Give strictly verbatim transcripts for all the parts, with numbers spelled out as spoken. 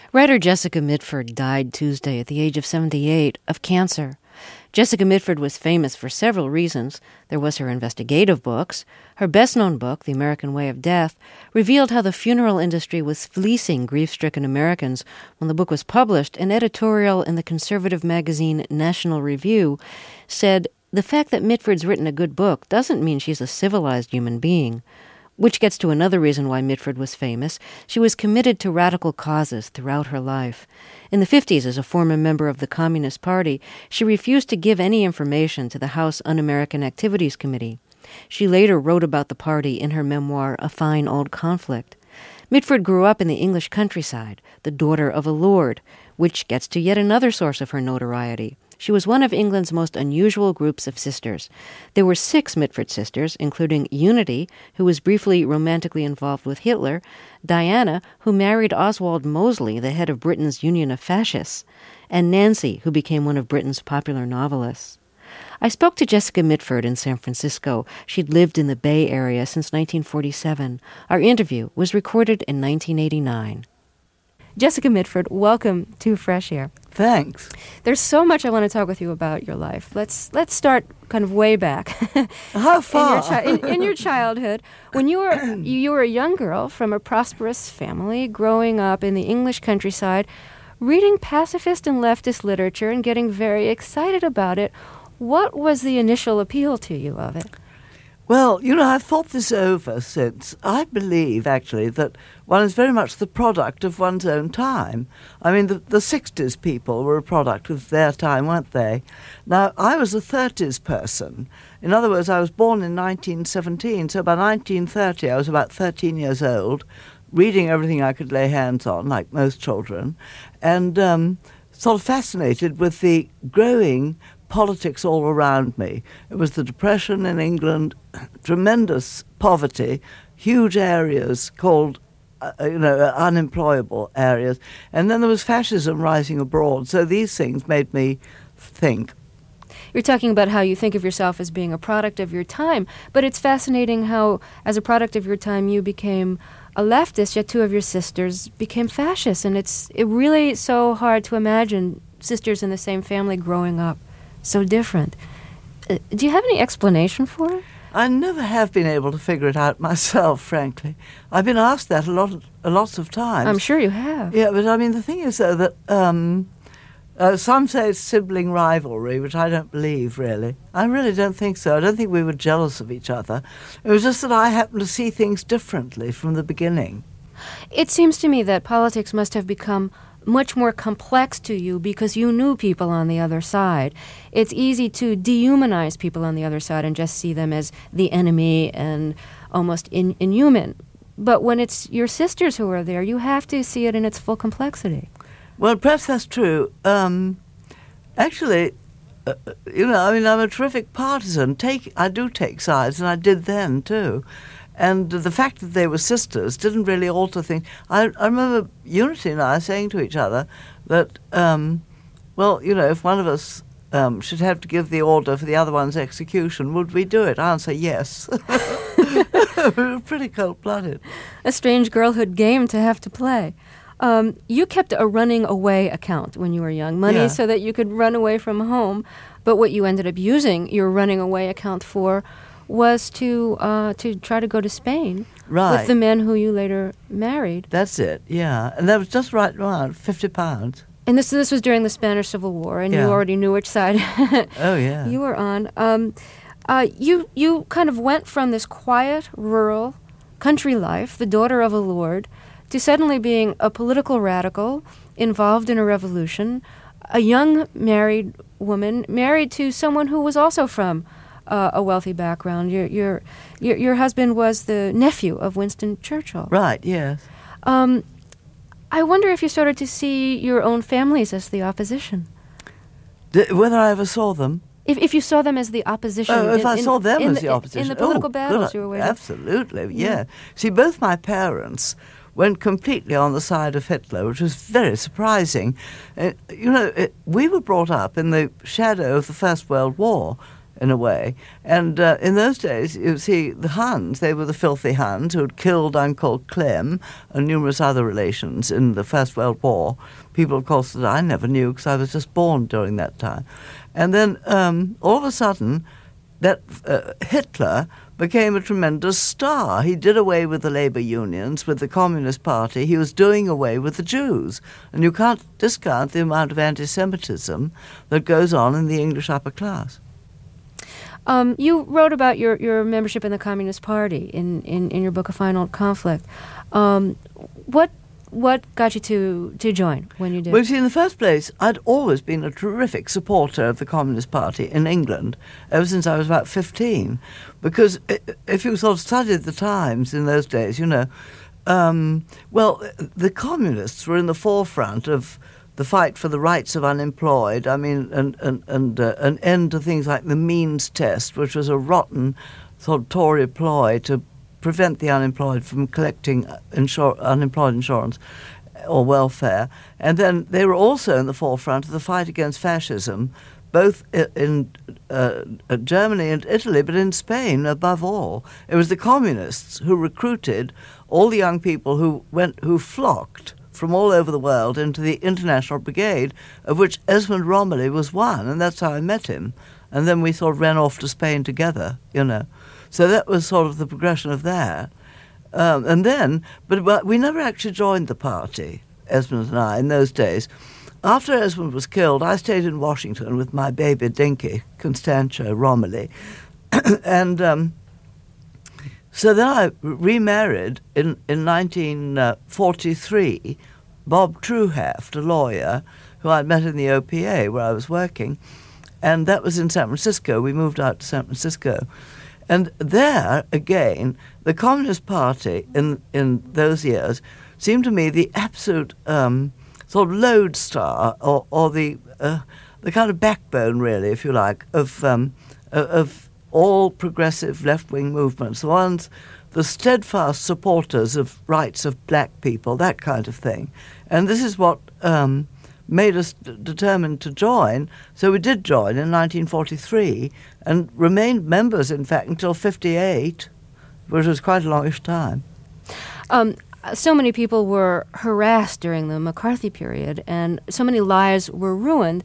Writer Jessica Mitford died Tuesday at the age of seventy-eight of cancer. Jessica Mitford was famous for several reasons. There was her investigative books. Her best-known book, The American Way of Death, revealed how the funeral industry was fleecing grief-stricken Americans. When the book was published, an editorial in the conservative magazine National Review said, "The fact that Mitford's written a good book doesn't mean she's a civilized human being." Which gets to another reason why Mitford was famous. She was committed to radical causes throughout her life. In the fifties, as a former member of the Communist Party, she refused to give any information to the House Un-American Activities Committee. She later wrote about the party in her memoir, A Fine Old Conflict. Mitford grew up in the English countryside, the daughter of a lord, which gets to yet another source of her notoriety. She was one of England's most unusual groups of sisters. There were six Mitford sisters, including Unity, who was briefly romantically involved with Hitler, Diana, who married Oswald Mosley, the head of Britain's Union of Fascists, and Nancy, who became one of Britain's popular novelists. I spoke to Jessica Mitford in San Francisco. She'd lived in the Bay Area since nineteen forty-seven. Our interview was recorded in nineteen eighty-nine. Jessica Mitford, welcome to Fresh Air. Thanks. There's so much I want to talk with you about your life. Let's let's start kind of way back. How far? In your, chi- in, in your childhood, when you were you, you were a young girl from a prosperous family, growing up in the English countryside, reading pacifist and leftist literature and getting very excited about it. What was the initial appeal to you of it? Well, you know, I've thought this over since. I believe, actually, that one is very much the product of one's own time. I mean, the, the sixties people were a product of their time, weren't they? Now, I was a thirties person. In other words, I was born in nineteen seventeen, so by nineteen thirty I was about thirteen years old, reading everything I could lay hands on, like most children, and um, sort of fascinated with the growing politics all around me. It was the Depression in England, tremendous poverty, huge areas called, uh, you know, unemployable areas. And then there was fascism rising abroad. So these things made me think. You're talking about how you think of yourself as being a product of your time, but it's fascinating how, as a product of your time, you became a leftist, yet two of your sisters became fascists. And it's it really so hard to imagine sisters in the same family growing up so different. Uh, do you have any explanation for it? I never have been able to figure it out myself, frankly. I've been asked that a lot, of, a lots of times. I'm sure you have. Yeah, but I mean, the thing is, though, that um, uh, some say it's sibling rivalry, which I don't believe, really. I really don't think so. I don't think we were jealous of each other. It was just that I happened to see things differently from the beginning. It seems to me that politics must have become much more complex to you because you knew people on the other side. It's easy to dehumanize people on the other side and just see them as the enemy and almost in, inhuman. But when it's your sisters who are there, you have to see it in its full complexity. Well, perhaps that's true. Um, actually, uh, you know, I mean, I'm a terrific partisan. Take, I do take sides, and I did then, too. And the fact that they were sisters didn't really alter things. I, I remember Unity and I saying to each other that, um, well, you know, if one of us um, should have to give the order for the other one's execution, would we do it? Answer, yes. We were pretty cold-blooded. A strange girlhood game to have to play. Um, you kept a running away account when you were young, money Yeah. so that you could run away from home. But what you ended up using your running away account for was to uh, to try to go to Spain Right. with the men who you later married. That's it, yeah. And that was just right around fifty pounds. And this this was during the Spanish Civil War, and Yeah. you already knew which side Oh, yeah. you were on. Um, uh, you you kind of went from this quiet, rural, country life, the daughter of a lord, to suddenly being a political radical, involved in a revolution, a young married woman, married to someone who was also from uh, a wealthy background. Your, your your your husband was the nephew of Winston Churchill. Right, yes. Um, I wonder if you started to see your own families as the opposition. D- whether I ever saw them. If if you saw them as the opposition. Oh, if in, I in, saw them in as the, the opposition. In the political oh, battles good, you were waging. Absolutely, yeah. Yeah. See, both my parents went completely on the side of Hitler, which was very surprising. Uh, you know, it, we were brought up in the shadow of the First World War. in a way. And uh, in those days, you see, the Huns, they were the filthy Huns who had killed Uncle Clem and numerous other relations in the First World War. People, of course, that I never knew because I was just born during that time. And then um, all of a sudden, that uh, Hitler became a tremendous star. He did away with the labor unions, with the Communist Party. He was doing away with the Jews. And you can't discount the amount of anti-Semitism that goes on in the English upper class. Um, you wrote about your, your membership in the Communist Party in, in, in your book, A Final Conflict. Um, what what got you to, to join when you did? Well, you see, in the first place, I'd always been a terrific supporter of the Communist Party in England ever since I was about fifteen. Because if you sort of studied the Times in those days, you know, um, well, the Communists were in the forefront of the fight for the rights of unemployed. I mean, and, and, and uh, an end to things like the means test, which was a rotten sort of Tory ploy to prevent the unemployed from collecting insur- unemployed insurance or welfare. And then they were also in the forefront of the fight against fascism, both in uh, Germany and Italy, but in Spain above all. It was the communists who recruited all the young people who went, who flocked from all over the world into the International Brigade, of which Esmond Romilly was one, and that's how I met him. And then we sort of ran off to Spain together, you know. So that was sort of the progression of that. Um, and then, but, but we never actually joined the party, Esmond and I, in those days. After Esmond was killed, I stayed in Washington with my baby Dinky, Constantia Romilly. and um, so then I remarried in, in nineteen forty-three, Bob Truhaft, a lawyer, who I'd met in the O P A where I was working. And that was in San Francisco. We moved out to San Francisco. And there, again, the Communist Party in in those years seemed to me the absolute um, sort of lodestar, or, or the uh, the kind of backbone, really, if you like, of um, of all progressive left-wing movements. The ones, the steadfast supporters of rights of black people, that kind of thing. And this is what um, made us d- determined to join. So we did join in nineteen forty-three and remained members, in fact, until fifty-eight, which was quite a longish time. Um, so many people were harassed during the McCarthy period, and so many lives were ruined.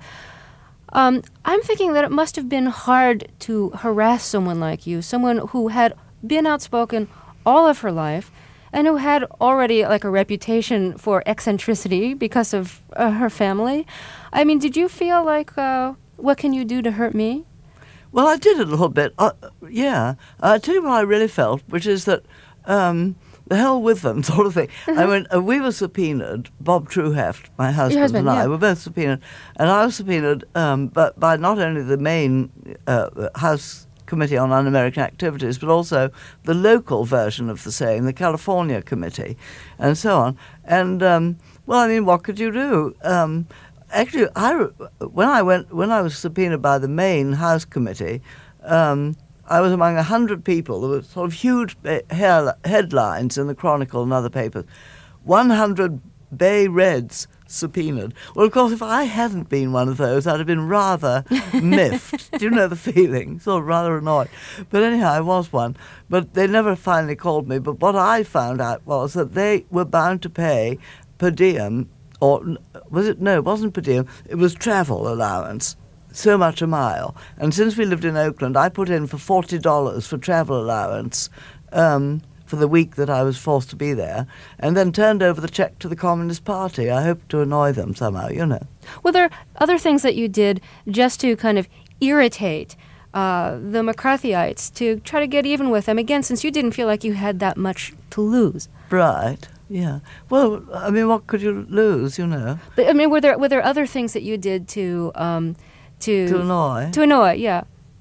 Um, I'm thinking that it must have been hard to harass someone like you, someone who had been outspoken all of her life, and who had already like a reputation for eccentricity because of uh, her family. I mean, did you feel like, uh, what can you do to hurt me? Well, I did a little bit, uh, yeah. I'll tell you what I really felt, which is that um, the hell with them sort of thing. Mm-hmm. I mean, uh, we were subpoenaed, Bob Truhaft, my husband, husband and I, yeah. were both subpoenaed. And I was subpoenaed um, but by not only the main uh, House Committee on Un-American Activities, but also the local version of the same, the California Committee, and so on. And, um, well, I mean, what could you do? Um, actually, I, when I went, when I was subpoenaed by the main House Committee, um, I was among a hundred people. There were sort of huge hair, headlines in the Chronicle and other papers. one hundred Bay Reds subpoenaed. Well, of course, if I hadn't been one of those, I'd have been rather miffed. Do you know the feeling? Sort of rather annoyed. But anyhow, I was one. But they never finally called me. But what I found out was that they were bound to pay per diem, or was it? No, it wasn't per diem. It was travel allowance. So much a mile. And since we lived in Oakland, I put in for forty dollars for travel allowance um, for the week that I was forced to be there, and then turned over the check to the Communist Party. I hoped to annoy them somehow, you know. Were there other things that you did just to kind of irritate uh, the McCarthyites, to try to get even with them, again, since you didn't feel like you had that much to lose? Right. Yeah. Well, I mean, what could you lose, you know? But I mean, were there were there other things that you did to um, to To annoy? To annoy, yeah.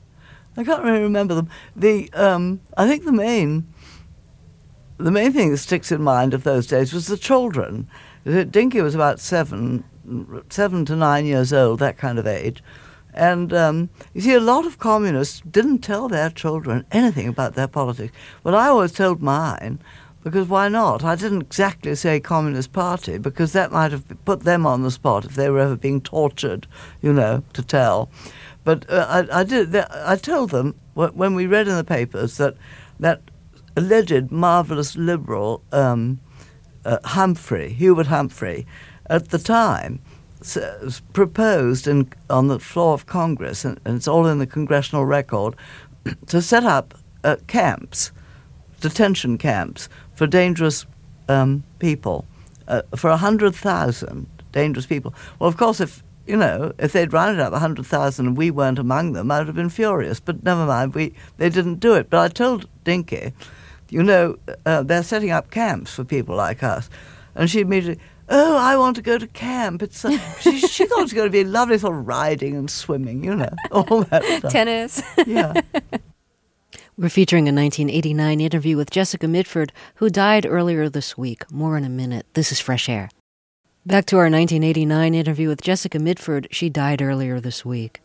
I can't really remember them. The um, I think the main the main thing that sticks in mind of those days was the children. Dinky was about seven, seven to nine years old, that kind of age. And um, you see, a lot of communists didn't tell their children anything about their politics. Well, I always told mine because why not? I didn't exactly say Communist Party, because that might have put them on the spot if they were ever being tortured, you know, to tell. But uh, I, I did. I told them when we read in the papers that that alleged marvelous liberal um, uh, Humphrey, Hubert Humphrey, at the time s- proposed in, on the floor of Congress, and, and it's all in the congressional record, to set up uh, camps, detention camps for dangerous um, people, uh, for a hundred thousand dangerous people. Well, of course, if you know, if they'd rounded up a hundred thousand and we weren't among them, I'd have been furious. But never mind, we they didn't do it. But I told Dinky, you know, uh, they're setting up camps for people like us, and she immediately, oh, I want to go to camp. It's uh, she, she thought it was going to be lovely sort of riding and swimming, you know, all that stuff. Tennis. Yeah. We're featuring a nineteen eighty-nine interview with Jessica Mitford, who died earlier this week. More in a minute. This is Fresh Air. Back to our nineteen eighty-nine interview with Jessica Mitford. She died earlier this week.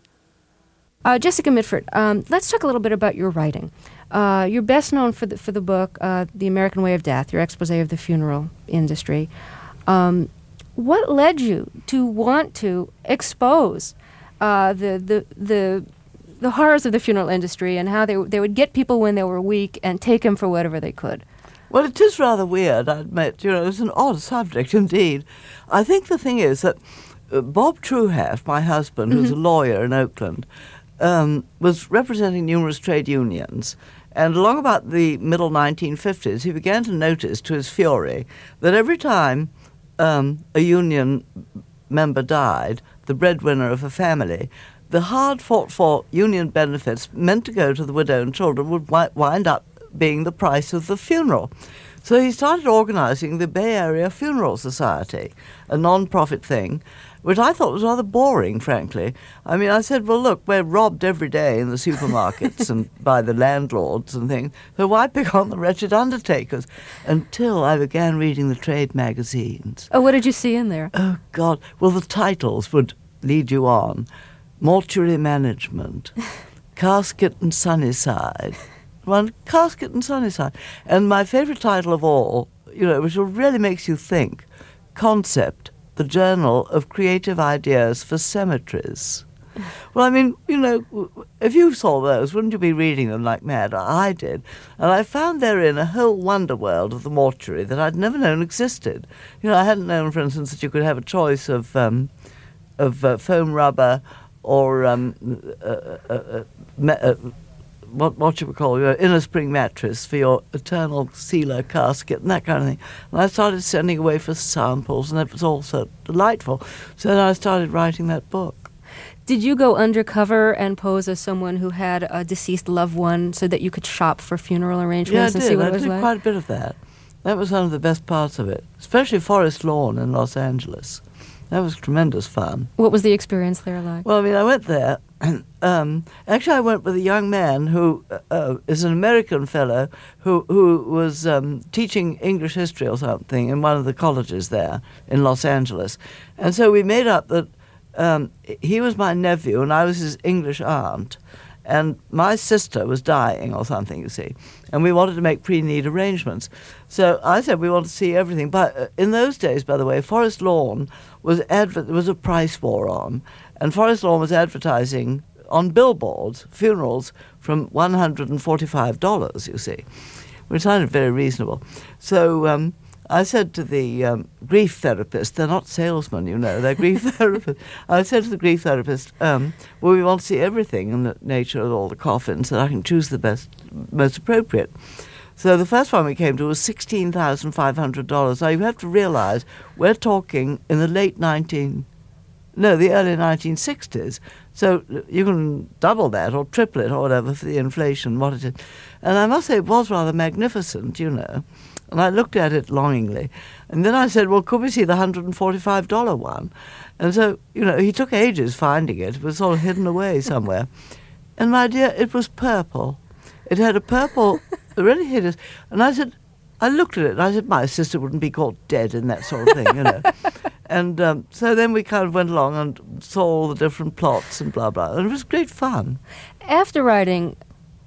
Uh, Jessica Mitford, um, let's talk a little bit about your writing. Uh, you're best known for the, for the book, uh, The American Way of Death, your expose of the funeral industry. Um, what led you to want to expose uh, the, the the the horrors of the funeral industry and how they they would get people when they were weak and take them for whatever they could? Well, it is rather weird, I admit. You know, it's an odd subject indeed. I think the thing is that uh, Bob Truehaft, my husband, mm-hmm. who's a lawyer in Oakland, um, was representing numerous trade unions. And along about the middle nineteen fifties, he began to notice, to his fury, that every time um, a union member died, the breadwinner of a family, the hard-fought-for union benefits meant to go to the widow and children would wi- wind up being the price of the funeral. So he started organizing the Bay Area Funeral Society, a non-profit thing, which I thought was rather boring, frankly. I mean, I said, well, look, we're robbed every day in the supermarkets and by the landlords and things, so why pick on the wretched undertakers? Until I began reading the trade magazines. Oh, what did you see in there? Oh, God. Well, the titles would lead you on. Mortuary Management, Casket and Sunnyside. One, Casket and Sunnyside. And my favourite title of all, you know, which really makes you think, Concept, the Journal of Creative Ideas for Cemeteries. Well, I mean, you know, if you saw those, wouldn't you be reading them like mad? I did. And I found therein a whole wonder world of the mortuary that I'd never known existed. You know, I hadn't known, for instance, that you could have a choice of, um, of uh, foam rubber or um, uh, uh, uh, me- uh, what what you would call your inner spring mattress for your eternal sealer casket and that kind of thing. And I started sending away for samples, and it was all so delightful. So then I started writing that book. Did you go undercover and pose as someone who had a deceased loved one so that you could shop for funeral arrangements yeah, and see what I it was did like? quite a bit of that. That was one of the best parts of it, especially Forest Lawn in Los Angeles. That was tremendous fun. What was the experience there like? Well, I mean, I went there, and um, actually I went with a young man who uh, is an American fellow who, who was um, teaching English history or something in one of the colleges there in Los Angeles. And so we made up that um, he was my nephew and I was his English aunt. And my sister was dying or something, you see, and we wanted to make pre-need arrangements. So I said we want to see everything. But uh, in those days, by the way, Forest Lawn was adver- there was a price war on, and Forest Lawn was advertising on billboards funerals from one hundred forty-five dollars, you see, which sounded very reasonable. So um, I said to the um, grief therapist, they're not salesmen, you know, they're grief therapists. I said to the grief therapist, um, well, we want to see everything in the nature of all the coffins, so that I can choose the best, most appropriate. So the first one we came to was sixteen thousand five hundred dollars. Now, you have to realize we're talking in the late nineteen, no, the early nineteen sixties. So you can double that or triple it or whatever for the inflation, what it is. And I must say it was rather magnificent, you know. And I looked at it longingly. And then I said, well, could we see the one hundred forty-five dollars one? And so, you know, he took ages finding it. It was sort of hidden away somewhere. And, my dear, it was purple. It had a purple, really hideous. And I said, I looked at it, and I said, my sister wouldn't be caught dead in that sort of thing, you know. And um, so then we kind of went along and saw all the different plots and blah, blah. And it was great fun. After writing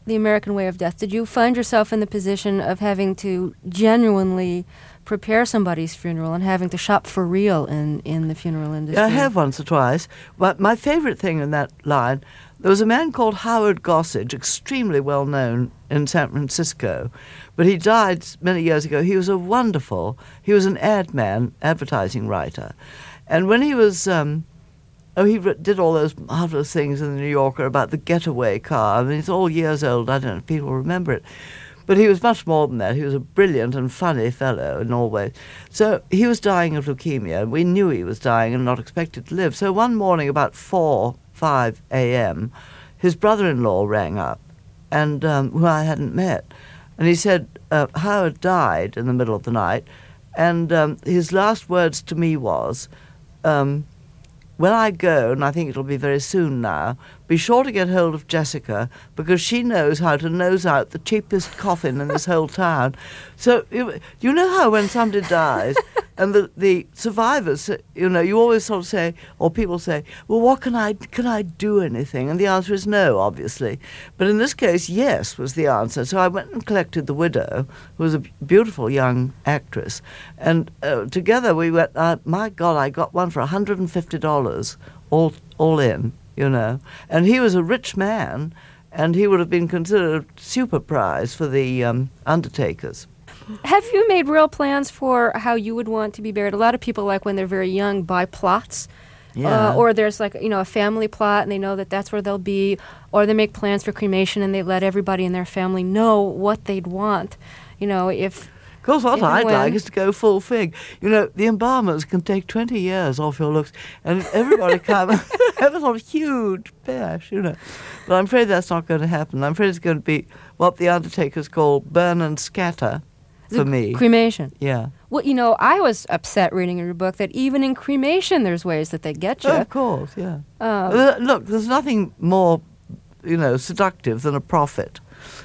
The American Way of Death, did you find yourself in the position of having to genuinely prepare somebody's funeral and having to shop for real in, in the funeral industry? Yeah, I have once or twice. But my favorite thing in that line, there was a man called Howard Gossage, extremely well known in San Francisco, but he died many years ago. He was a wonderful, he was an ad man, advertising writer. And when he was, um, oh, he did all those marvelous things in the New Yorker about the getaway car. I mean, it's all years old. I don't know if people remember it. But he was much more than that. He was a brilliant and funny fellow in all ways. So he was dying of leukemia, and we knew he was dying and not expected to live. So one morning about four, five a.m., his brother-in-law rang up, and um, who I hadn't met. And he said, uh, Howard died in the middle of the night, and um, his last words to me was, um, when I go, and I think it'll be very soon now, be sure to get hold of Jessica, because she knows how to nose out the cheapest coffin in this whole town. So you, you know how when somebody dies, and the, the survivors, you know, you always sort of say, or people say, well, what can I, can I do anything? And the answer is no, obviously. But in this case, yes was the answer. So I went and collected the widow, who was a beautiful young actress, and uh, together we went, uh, my God, I got one for one hundred fifty dollars, all all in, you know. And he was a rich man, and he would have been considered a super prize for the um, undertakers. Have you made real plans for how you would want to be buried? A lot of people, like when they're very young, buy plots. Yeah. Uh, or there's like, you know, a family plot and they know that that's where they'll be. Or they make plans for cremation and they let everybody in their family know what they'd want. You know, if... Of course, what if and I'd when. like is to go full fig. You know, the embalmers can take twenty years off your looks, and everybody come have a sort of huge bash, you know. But I'm afraid that's not going to happen. I'm afraid it's going to be what the undertakers call burn and scatter for The me. Cremation. Yeah. Well, you know, I was upset reading in your book that even in cremation there's ways that they get you. Oh, of course, yeah. Um, Uh, Look, there's nothing more, you know, seductive than a profit.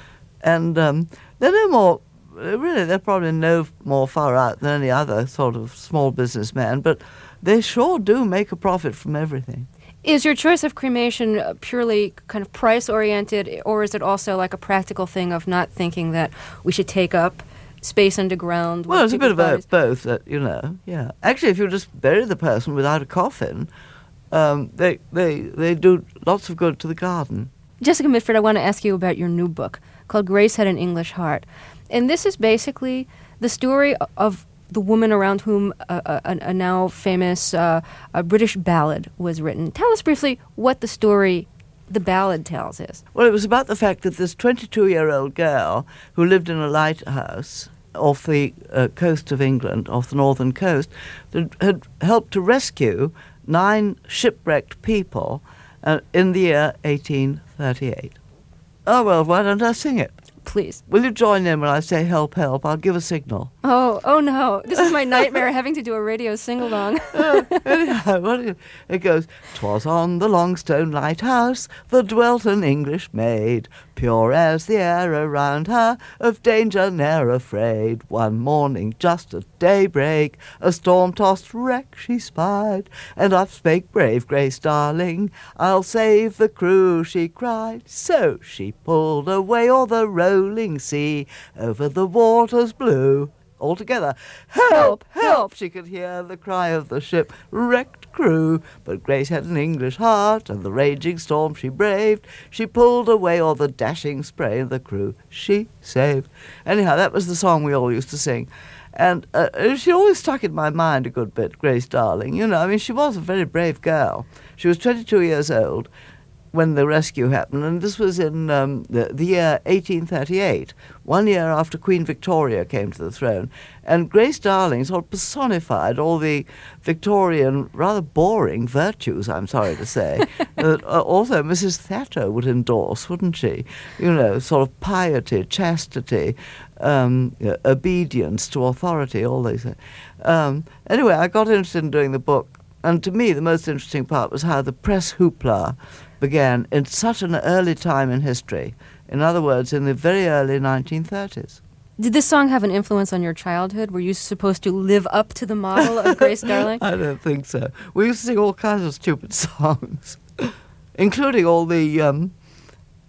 And um, they're no more... Really, they're probably no more far out than any other sort of small businessman, but they sure do make a profit from everything. Is your choice of cremation uh, purely kind of price-oriented, or is it also like a practical thing of not thinking that we should take up space underground? Well, it's a bit of bodies? a, both, uh, you know, yeah. Actually, if you just bury the person without a coffin, um, they, they, they do lots of good to the garden. Jessica Mitford, I want to ask you about your new book called Grace Had an English Heart. And this is basically the story of the woman around whom a, a, a now famous uh, a British ballad was written. Tell us briefly what the story the ballad tells is. Well, it was about the fact that this twenty-two-year-old girl who lived in a lighthouse off the uh, coast of England, off the northern coast, that had helped to rescue nine shipwrecked people uh, in the year eighteen thirty-eight. Oh, well, why don't I sing it? Please. Will you join in when I say help, help? I'll give a signal. Oh, oh no. This is my nightmare, having to do a radio sing-along. uh, anyhow, what is it? It goes, "'Twas on the Longstone Lighthouse there dwelt an English maid, pure as the air around her, of danger ne'er afraid. One morning just at daybreak a storm-tossed wreck she spied, and up spake brave Grace Darling, I'll save the crew," she cried. So she pulled away o'er the rolling sea, over the waters blue. All together, "Help, help!" She could hear the cry of the ship wrecked crew. But Grace had an English heart, and the raging storm she braved. She pulled away all the dashing spray, and the crew she saved. Anyhow, that was the song we all used to sing. And uh, she always stuck in my mind a good bit, Grace Darling. You know, I mean, she was a very brave girl. She was twenty-two years old when the rescue happened, and this was in um, the, the year eighteen thirty-eight, one year after Queen Victoria came to the throne. And Grace Darling sort of personified all the Victorian, rather boring virtues, I'm sorry to say, that uh, also Missus Thatcher would endorse, wouldn't she? You know, sort of piety, chastity, um, you know, obedience to authority, all these things. Um, anyway, I got interested in doing the book, and to me the most interesting part was how the press hoopla began in such an early time in history. In other words, in the very early nineteen thirties. Did this song have an influence on your childhood? Were you supposed to live up to the model of Grace Darling? I don't think so. We used to sing all kinds of stupid songs, including all the um,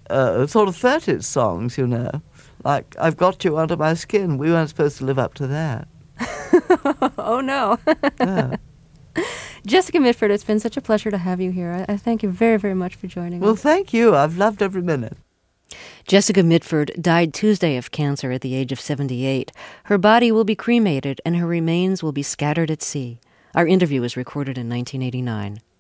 uh, sort of thirties songs, you know. Like, I've Got You Under My Skin. We weren't supposed to live up to that. Oh, no. Yeah. Jessica Mitford, it's been such a pleasure to have you here. I, I thank you very, very much for joining Well, us. thank you. I've loved every minute. Jessica Mitford died Tuesday of cancer at the age of seventy-eight. Her body will be cremated and her remains will be scattered at sea. Our interview was recorded in nineteen eighty-nine.